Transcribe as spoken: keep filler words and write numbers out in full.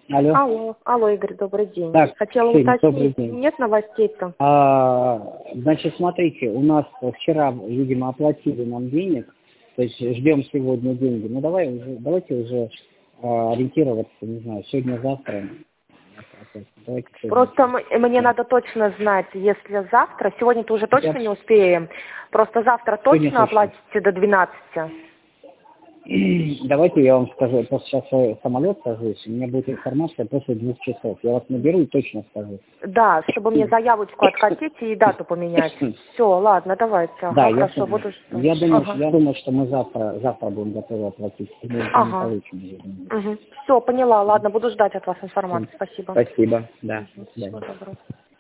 Алло. Алло, алло, Игорь, добрый день. Так, Хотела Ксения, добрый уточнить, день. нет новостей-то? А, значит, смотрите, у нас вчера, видимо, оплатили нам денег, то есть ждем сегодня деньги. Ну давай уже, давайте уже а, ориентироваться, не знаю, сегодня-завтра. Давайте сегодня. Просто м- мне Да. надо точно знать, если завтра, сегодня-то уже Я точно не успеем, просто завтра сегодня точно точно. оплатите до двенадцати? Давайте я вам скажу, я просто сейчас в самолет сажусь, у меня будет информация после двух часов. Я вас наберу и точно скажу. Да, чтобы мне заявочку откатить и дату поменять. Все, ладно, давайте. Да, Ага, я хорошо, понял. буду ждать. Я думаю, Ага. я думаю, что мы завтра, завтра будем готовы оплатить. Мы уже не Ага. получим, я думаю. Угу. Все, поняла, ладно, буду ждать от вас информацию. Спасибо. Спасибо, да. Мгм. До свидания. Всего доброго.